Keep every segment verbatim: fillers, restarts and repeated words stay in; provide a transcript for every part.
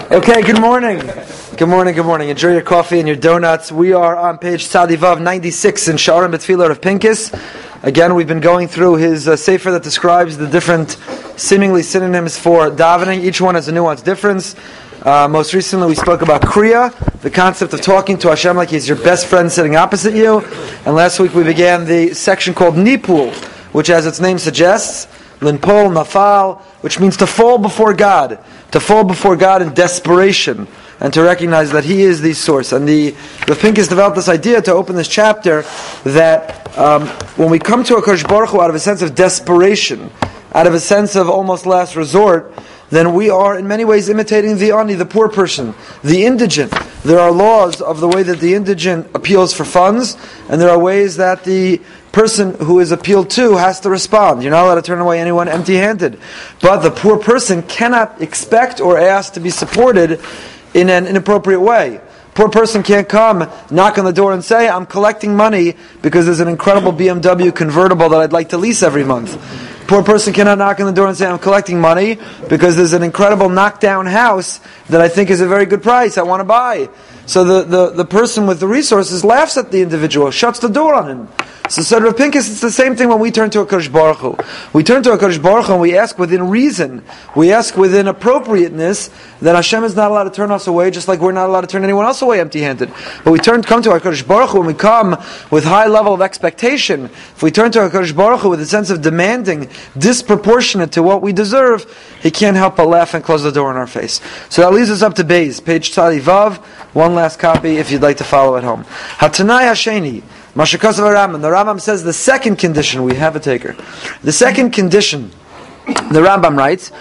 Okay, good morning. Good morning, good morning. Enjoy your coffee and your donuts. We are on page Tzadivav ninety-six in Sha'arim B'Tfilah of Pincus. Again, we've been going through his uh, sefer that describes the different seemingly synonyms for davening. Each one has a nuanced difference. Uh, most recently, we spoke about Kriya, the concept of talking to Hashem like He's your best friend sitting opposite you. And last week we began the section called Nipul, which, as its name suggests, Linpol, Nafal, which means to fall before God. To fall before God in desperation, and to recognize that He is the source. And the the Pincus developed this idea to open this chapter that um, when we come to HaKadosh Baruch Hu out of a sense of desperation, out of a sense of almost last resort, then we are in many ways imitating the ani, the poor person, the indigent. There are laws of the way that the indigent appeals for funds, and there are ways that the person who is appealed to has to respond. You're not allowed to turn away anyone empty-handed. But the poor person cannot expect or ask to be supported in an inappropriate way. Poor person can't come, knock on the door and say, I'm collecting money because there's an incredible B M W convertible that I'd like to lease every month. Poor person cannot knock on the door and say, I'm collecting money because there's an incredible knockdown house that I think is a very good price, I want to buy. So the, the, the person with the resources laughs at the individual, shuts the door on him. So said Rav Pincus, it's the same thing when we turn to HaKadosh Baruch Hu. We turn to HaKadosh Baruch Hu and we ask within reason, we ask within appropriateness, that Hashem is not allowed to turn us away, just like we're not allowed to turn anyone else away empty-handed. But we turn, come to HaKadosh Baruch Hu when we come with high level of expectation. If we turn to HaKadosh Baruch Hu with a sense of demanding, disproportionate to what we deserve, He can't help but laugh and close the door in our face. So that leads us up to Beis, page Tzadi Vav, one last copy if you'd like to follow at home. Hatanai Hasheni, Mashakasav Rambam. The Rambam says the second condition, we have a taker. The second condition, the Rambam writes,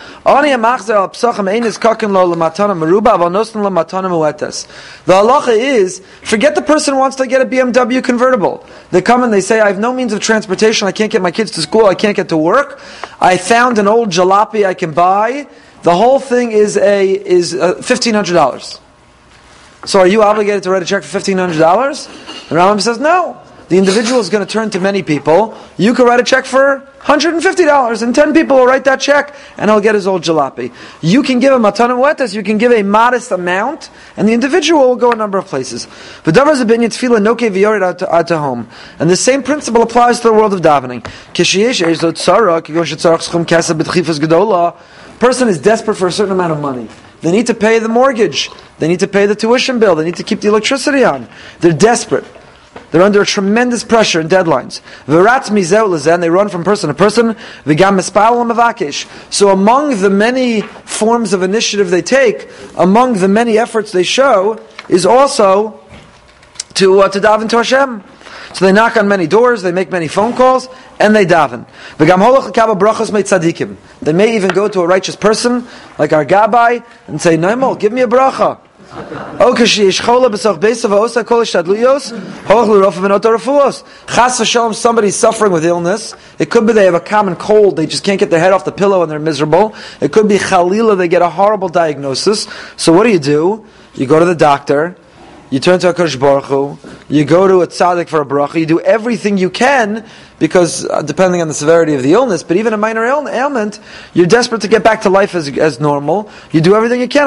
the halacha is, forget the person who wants to get a B M W convertible. They come and they say, I have no means of transportation, I can't get my kids to school, I can't get to work, I found an old jalopy I can buy. The whole thing is a is uh, fifteen hundred dollars. So are you obligated to write a check for fifteen hundred dollars? The Rambam says no. The individual is going to turn to many people. You could write a check for one hundred fifty dollars, and ten people will write that check, and he'll get his old jalopy. You can give him a ton of wetas, you can give a modest amount, and the individual will go a number of places. And the same principle applies to the world of davening. Person is desperate for a certain amount of money. They need to pay the mortgage. They need to pay the tuition bill. They need to keep the electricity on. They're desperate. They're under tremendous pressure and deadlines. And they run from person to person. So among the many forms of initiative they take, among the many efforts they show, is also to uh, to daven to Hashem. So they knock on many doors, they make many phone calls, and they daven. They may even go to a righteous person, like our Gabbai, and say, Naimol, give me a bracha. Chas v'shalom, somebody's suffering with illness. It could be they have a common cold, they just can't get their head off the pillow and they're miserable. It could be chalila, they get a horrible diagnosis. So what do you do? You go to the doctor, you turn to HaKadosh Baruch Hu, you go to a tzaddik for a bracha, you do everything you can, because uh, depending on the severity of the illness, but even a minor ail- ailment, you're desperate to get back to life as as normal. You do everything you can.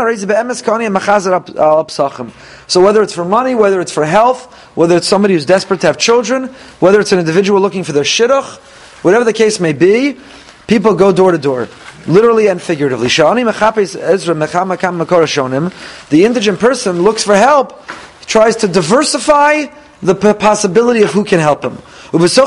So whether it's for money, whether it's for health, whether it's somebody who's desperate to have children, whether it's an individual looking for their shidduch, whatever the case may be, people go door to door. Literally and figuratively. The indigent person looks for help, tries to diversify the p- possibility of who can help him. So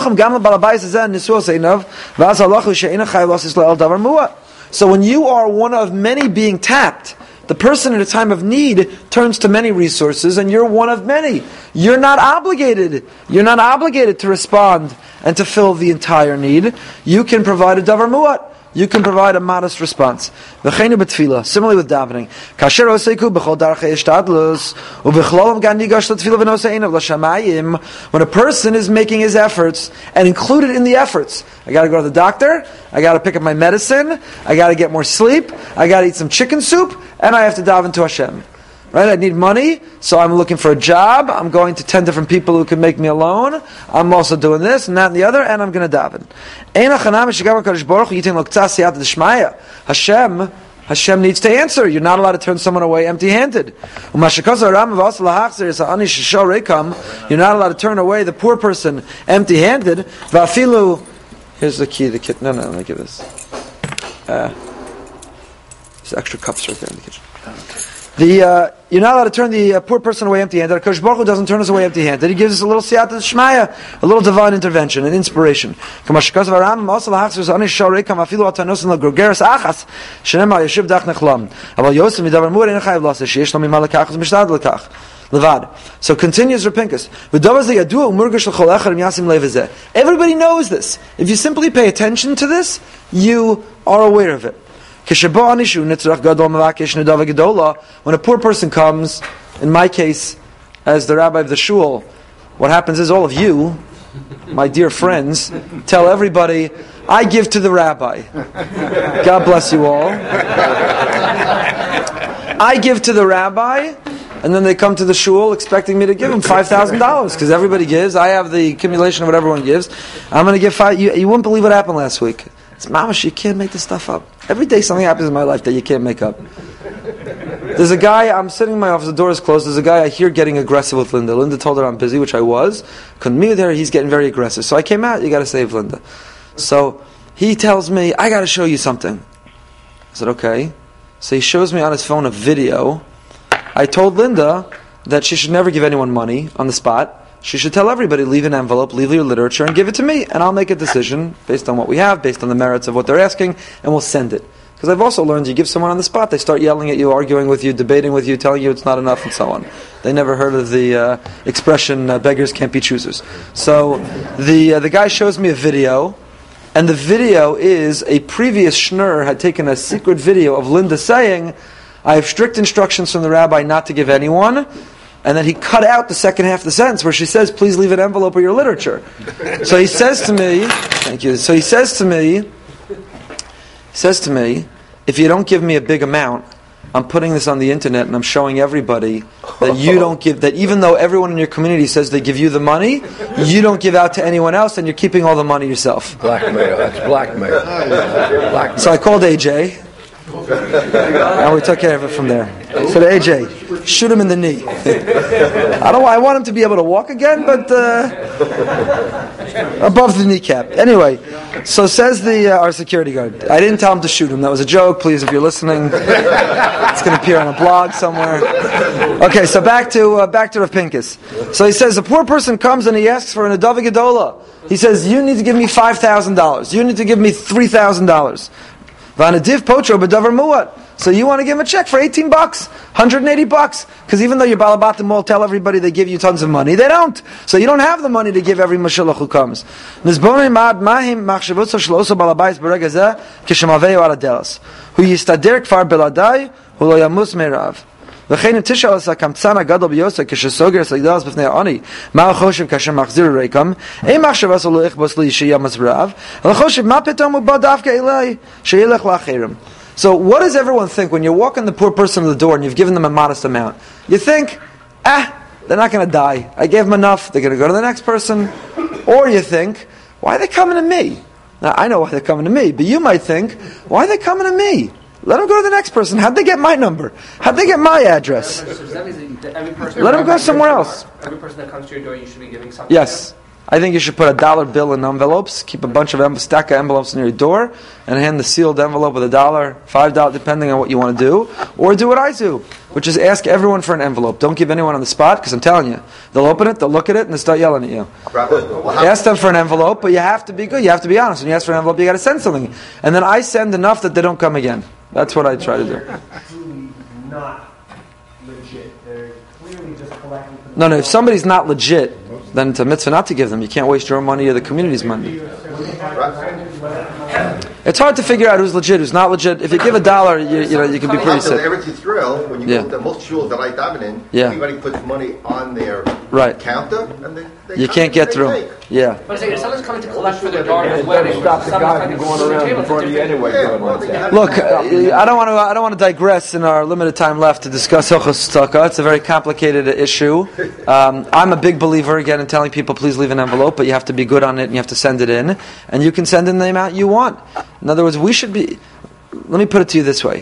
when you are one of many being tapped, the person in a time of need turns to many resources, and you're one of many. You're not obligated. You're not obligated to respond and to fill the entire need. You can provide a davar mu'at. You can provide a modest response. Similarly with davening. When a person is making his efforts, and included in the efforts, I got to go to the doctor, I got to pick up my medicine, I got to get more sleep, I got to eat some chicken soup, and I have to daven to Hashem. Right? I need money, so I'm looking for a job. I'm going to ten different people who can make me a loan. I'm also doing this and that and the other, and I'm going to daven. Hashem Hashem needs to answer. You're not allowed to turn someone away empty-handed. You're not allowed to turn away the poor person empty-handed. Here's the key. The kit. No, no, let me give this. Uh, there's extra cups right there in the kitchen. The uh, you're not allowed to turn the uh, poor person away empty-handed. HaKadosh Baruch Hu doesn't turn us away empty-handed. He gives us a little siyata shmaya, a little divine intervention, an inspiration. Levad. So continues Rapinkus. Everybody knows this. If you simply pay attention to this, you are aware of it. When a poor person comes, in my case, as the rabbi of the shul, what happens is all of you, my dear friends, tell everybody, I give to the rabbi. God bless you all. I give to the rabbi, and then they come to the shul expecting me to give them five thousand dollars, because everybody gives. I have the accumulation of what everyone gives. I'm going to give five. You, you wouldn't believe what happened last week. It's mamash, you can't make this stuff up. Every day something happens in my life that you can't make up. There's a guy, I'm sitting in my office, the door is closed, there's a guy I hear getting aggressive with Linda. Linda told her I'm busy, which I was. Couldn't meet there, he's getting very aggressive. So I came out, you got to save Linda. So he tells me, I got to show you something. I said, okay. So he shows me on his phone a video. I told Linda that she should never give anyone money on the spot. She should tell everybody, leave an envelope, leave your literature, and give it to me, and I'll make a decision based on what we have, based on the merits of what they're asking, and we'll send it. Because I've also learned you give someone on the spot, they start yelling at you, arguing with you, debating with you, telling you it's not enough, and so on. They never heard of the uh, expression, uh, beggars can't be choosers. So the uh, the guy shows me a video, and the video is a previous schnur had taken a secret video of Linda saying, I have strict instructions from the rabbi not to give anyone. And then he cut out the second half of the sentence where she says, please leave an envelope with your literature. So he says to me, thank you. So he says to me, he says to me, if you don't give me a big amount, I'm putting this on the internet and I'm showing everybody that you don't give, that even though everyone in your community says they give you the money, you don't give out to anyone else and you're keeping all the money yourself. Blackmail, that's blackmail. Blackmail. So I called A J. And we took care of it from there. So to A J, shoot him in the knee. I don't. I want him to be able to walk again, but uh, above the kneecap. Anyway, so says the uh, our security guard. I didn't tell him to shoot him. That was a joke. Please, if you're listening, it's going to appear on a blog somewhere. Okay, so back to uh, back to Rav Pinkus. So he says a poor person comes and he asks for an Adava Gedola. He says, you need to give me five thousand dollars. You need to give me three thousand dollars. Vanadiv potro b'davar muat. So you want to give him a check for eighteen bucks, one hundred eighty bucks, because even though your balabatim all tell everybody they give you tons of money, they don't. So you don't have the money to give every mashulach who comes. Nizbonim mad mahim machshavutzo shloso balabais beregazeh kishamaveu aladelas. Hu yistader kfar beladai hu lo yamus merav. וכן אם תשאל עשה קמצן הגדול ביוסק כשסוגר סגדלס בפני העוני מה החושב כאשר מחזיר ריקם אין מחשבה שלא יכבוס לי שיהיה מזרב אלא חושב מה פתאום הוא בא דווקא אליי שילך לאחרים. So what does everyone think when you're walking the poor person to the door and you've given them a modest amount? You think, ah, they're not going to die. I gave them enough, they're going to go to the next person. Or you think, why are they coming to me? Now I know why they're coming to me, but you might think, why are they coming to me? Let them go to the next person. How'd they get my number? How'd they get my address? So that means that every person Let them go somewhere else. Every person that comes to your door, you should be giving something. Yes. I think you should put a dollar bill in envelopes, keep a bunch of em- stack of envelopes near your door, and hand the sealed envelope with a dollar, five dollars, depending on what you want to do. Or do what I do, which is ask everyone for an envelope. Don't give anyone on the spot, because I'm telling you, they'll open it, they'll look at it, and they'll start yelling at you. Ask them for an envelope, but you have to be good. You have to be honest. When you ask for an envelope, you got to send something. And then I send enough that they don't come again. That's what I try to do. Truly not legit. They're clearly just collecting. No, no. If somebody's not legit, then it's a mitzvah not to give them. You can't waste your own money or the community's money. It's hard to figure out who's legit, who's not legit. If you give a dollar, you, you know you can be pretty sick. Eretz Yisrael, when you Yeah. go to most shuls that I daven in, Yeah. everybody puts money on their Right. counter, and they, they You come can't and get they through. take. Yeah. But if someone's coming to collect for their daughter's It wedding, doesn't stop the someone's guy coming from to going the around table, in it's front of you different. anyway. Yeah, going well, like they that. have- Look, uh, I don't want to. I don't want to digress in our limited time left to discuss Hilchos Tzedakah. It's a very complicated issue. Um, I'm a big believer again in telling people please leave an envelope, but you have to be good on it and you have to send it in, and you can send in the amount you want. In other words, we should be. Let me put it to you this way: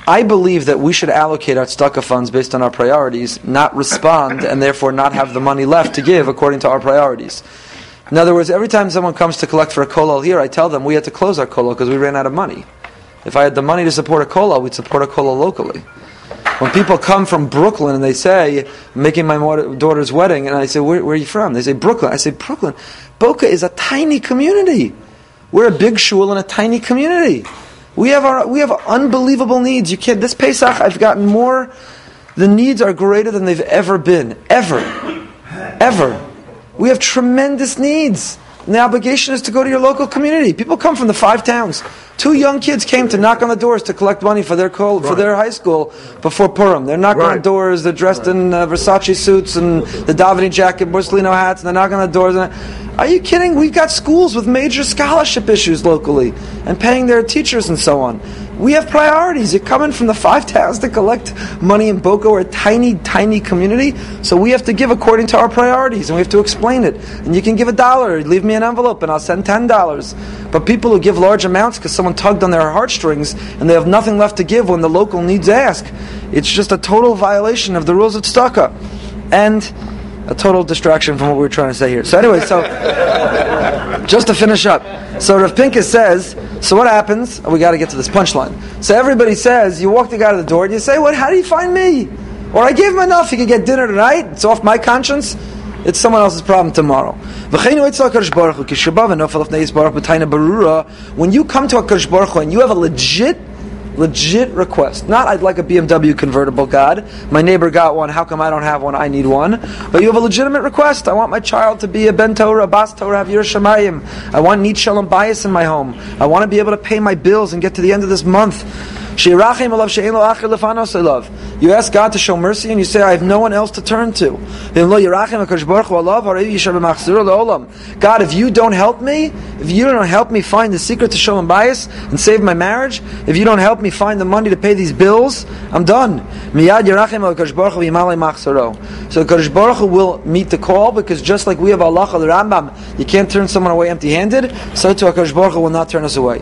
I believe that we should allocate our tzedakah funds based on our priorities, not respond, and therefore not have the money left to give according to our priorities. In other words, every time someone comes to collect for a kollel here, I tell them we had to close our kollel because we ran out of money. If I had the money to support a kollel, we'd support a kollel locally. When people come from Brooklyn and they say, I'm making my daughter's wedding, and I say, where, where are you from? They say, Brooklyn. I say, Brooklyn. Boca is a tiny community. We're a big shul in a tiny community. We have our, we have unbelievable needs. You can't, this Pesach, I've gotten more, the needs are greater than they've ever been. Ever. Ever. We have tremendous needs. And the obligation is to go to your local community. People come from the five towns. Two young kids came to knock on the doors to collect money for their co- for their high school before Purim. They're knocking right. on doors. They're dressed right. in uh, Versace suits and the davening jacket, Borsalino hats, and they're knocking on the doors. And, are you kidding? We've got schools with major scholarship issues locally and paying their teachers and so on. We have priorities. You're coming from the five towns to collect money in Boca. We're a tiny, tiny community, so we have to give according to our priorities, and we have to explain it. And you can give a dollar, leave me an envelope, and I'll send ten dollars. But people who give large amounts because someone tugged on their heartstrings and they have nothing left to give when the local needs ask, it's just a total violation of the rules of tzedakah. And a total distraction from what we were trying to say here. So anyway, so just to finish up. So Rav Pincus says, so what happens? Oh, we got to get to this punchline. So everybody says, you walk the guy to the door and you say, what? How do you find me? Or I gave him enough, he could get dinner tonight. It's off my conscience. It's someone else's problem tomorrow. When you come to HaKadosh Baruch Hu and you have a legit Legit request. Not, I'd like a B M W convertible, God. My neighbor got one. How come I don't have one? I need one. But you have a legitimate request. I want my child to be a Ben Torah, a Bas Torah, have Yirah Shamayim. I want Nit Shalom Bayis in my home. I want to be able to pay my bills and get to the end of this month. You ask God to show mercy and you say, I have no one else to turn to. God, if you don't help me, if you don't help me find the secret to Shalom Bayis and save my marriage, if you don't help me find the money to pay these bills, I'm done. So the Kadosh Baruch Hu will meet the call, because just like we have Allah the Rambam, you can't turn someone away empty-handed, so too Kadosh Baruch Hu will not turn us away.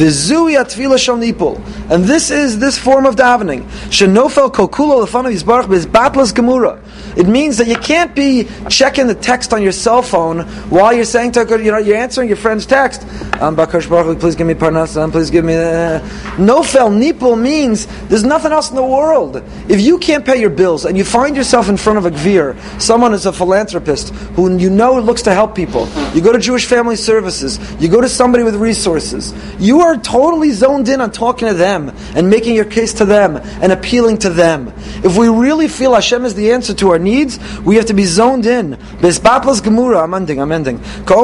And this is this form of davening. Shenofel kokulo lefanav yisbarach bezbatlas gemura. It means that you can't be checking the text on your cell phone while you're saying to, you know, you're answering your friend's text. Um, Bakash Baruch, please give me parnas. Um, please give me. Uh, Nofel nipul means there's nothing else in the world. If you can't pay your bills and you find yourself in front of a gvir, someone is a philanthropist who you know looks to help people. You go to Jewish Family Services. You go to somebody with resources. You are totally zoned in on talking to them and making your case to them and appealing to them. If we really feel Hashem is the answer to our needs, we have to be zoned in. Bezbatlas gemura. I'm ending. I'm ending.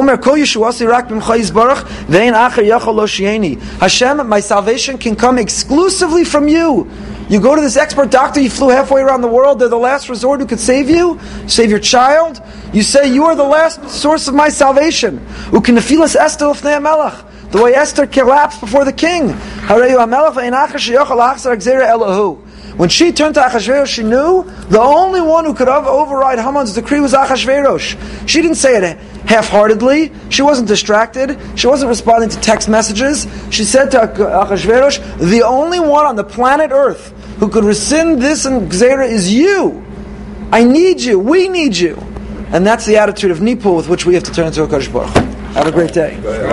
Hashem, my salvation can come exclusively from you. You go to this expert doctor, you flew halfway around the world, they're the last resort who could save you, save your child. You say, you are the last source of my salvation. The way Esther collapsed before the king. When she turned to Achashverosh, she knew the only one who could override Haman's decree was Achashverosh. She didn't say it half-heartedly. She wasn't distracted. She wasn't responding to text messages. She said to Achashverosh, the only one on the planet Earth who could rescind this and Gzeira is you. I need you. We need you. And that's the attitude of Nipul with which we have to turn to HaKadosh Baruch Hu. Have a great day.